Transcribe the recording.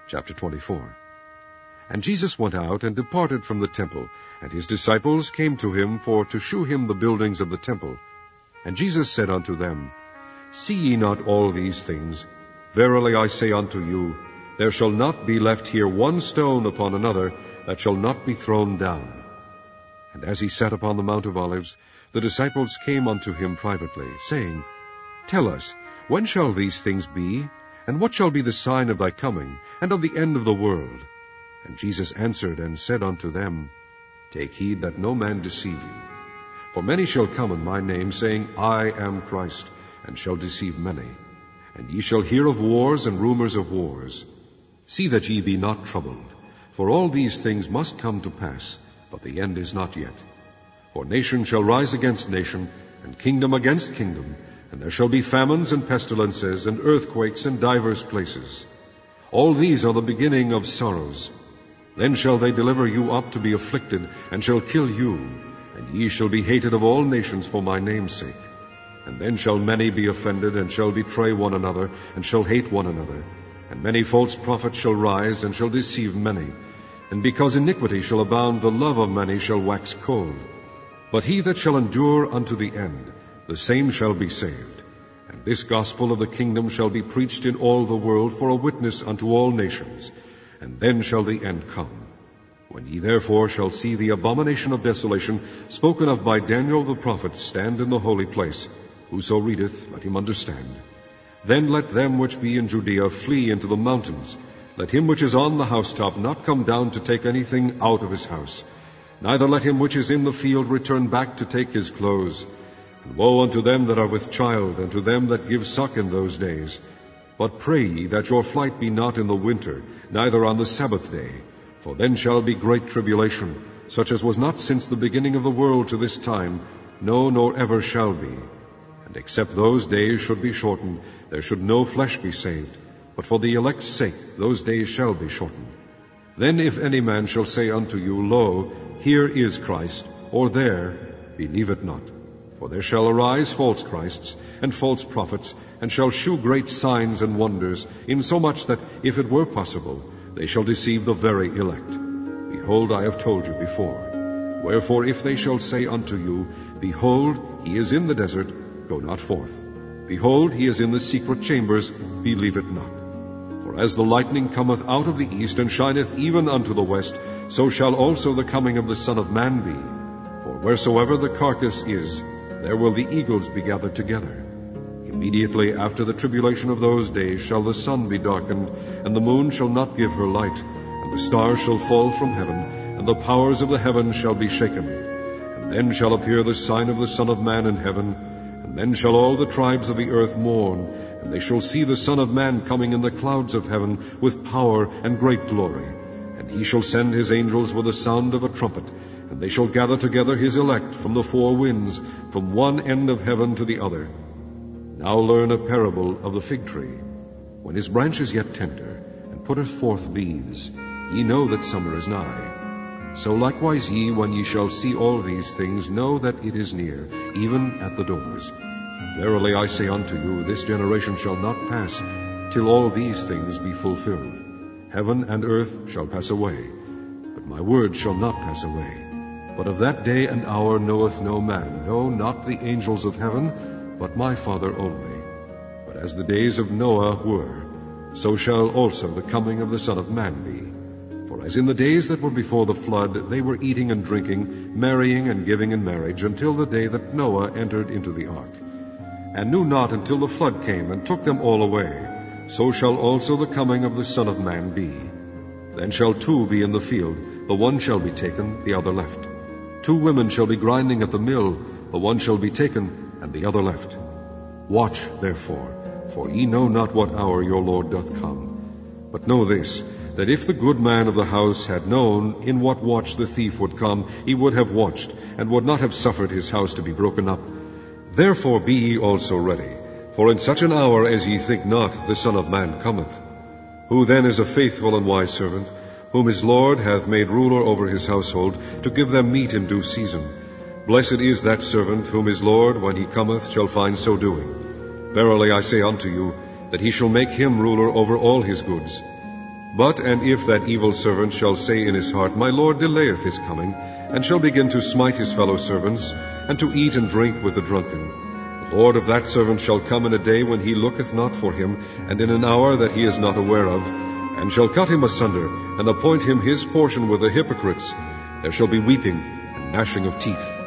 Chapter 24. And Jesus went out and departed from the temple, and his disciples came to him for to shew him the buildings of the temple. And Jesus said unto them, See ye not all these things? Verily I say unto you, there shall not be left here one stone upon another that shall not be thrown down. And as he sat upon the Mount of Olives, the disciples came unto him privately, saying, Tell us, when shall these things be? And what shall be the sign of thy coming, and of the end of the world? And Jesus answered and said unto them, Take heed that no man deceive you. For many shall come in my name, saying, I am Christ, and shall deceive many. And ye shall hear of wars and rumors of wars. See that ye be not troubled, for all these things must come to pass, but the end is not yet. For nation shall rise against nation, and kingdom against kingdom, and there shall be famines and pestilences, and earthquakes in divers places. All these are the beginning of sorrows. Then shall they deliver you up to be afflicted, and shall kill you, and ye shall be hated of all nations for my name's sake. And then shall many be offended, and shall betray one another, and shall hate one another. And many false prophets shall rise, and shall deceive many. And because iniquity shall abound, the love of many shall wax cold. But he that shall endure unto the end, the same shall be saved. And this gospel of the kingdom shall be preached in all the world for a witness unto all nations. And then shall the end come. When ye therefore shall see the abomination of desolation, spoken of by Daniel the prophet, stand in the holy place, whoso readeth, let him understand. Then let them which be in Judea flee into the mountains. Let him which is on the housetop not come down to take anything out of his house. Neither let him which is in the field return back to take his clothes. And woe unto them that are with child, and to them that give suck in those days. But pray ye that your flight be not in the winter, neither on the Sabbath day. For then shall be great tribulation, such as was not since the beginning of the world to this time, no, nor ever shall be. And except those days should be shortened, there should no flesh be saved. But for the elect's sake those days shall be shortened. Then if any man shall say unto you, Lo, here is Christ, or there, believe it not. For there shall arise false Christs, and false prophets, and shall shew great signs and wonders, insomuch that, if it were possible, they shall deceive the very elect. Behold, I have told you before. Wherefore, if they shall say unto you, Behold, he is in the desert, go not forth. Behold, he is in the secret chambers, believe it not. For as the lightning cometh out of the east, and shineth even unto the west, so shall also the coming of the Son of Man be. For wheresoever the carcass is, there will the eagles be gathered together. Immediately after the tribulation of those days shall the sun be darkened, and the moon shall not give her light, and the stars shall fall from heaven, and the powers of the heavens shall be shaken. And then shall appear the sign of the Son of Man in heaven, and then shall all the tribes of the earth mourn, and they shall see the Son of Man coming in the clouds of heaven with power and great glory. And he shall send his angels with the sound of a trumpet, and they shall gather together his elect from the four winds, from one end of heaven to the other. Now learn a parable of the fig tree. When his branch is yet tender, and putteth forth leaves, ye know that summer is nigh. So likewise ye, when ye shall see all these things, know that it is near, even at the doors. Verily I say unto you, this generation shall not pass, till all these things be fulfilled. Heaven and earth shall pass away, but my word shall not pass away. But of that day and hour knoweth no man, no, not the angels of heaven, but my Father only. But as the days of Noah were, so shall also the coming of the Son of Man be. For as in the days that were before the flood, they were eating and drinking, marrying and giving in marriage, until the day that Noah entered into the ark, and knew not until the flood came and took them all away, so shall also the coming of the Son of Man be. Then shall two be in the field, the one shall be taken, the other left. 2 women shall be grinding at the mill, the one shall be taken, and the other left. Watch, therefore, for ye know not what hour your Lord doth come. But know this, that if the good man of the house had known in what watch the thief would come, he would have watched, and would not have suffered his house to be broken up. Therefore be ye also ready, for in such an hour as ye think not, the Son of Man cometh. Who then is a faithful and wise servant, whom his Lord hath made ruler over his household, to give them meat in due season? Blessed is that servant, whom his Lord, when he cometh, shall find so doing. Verily I say unto you, that he shall make him ruler over all his goods. But and if that evil servant shall say in his heart, My Lord delayeth his coming, and shall begin to smite his fellow servants, and to eat and drink with the drunken, the Lord of that servant shall come in a day when he looketh not for him, and in an hour that he is not aware of, and shall cut him asunder, and appoint him his portion with the hypocrites. There shall be weeping and gnashing of teeth.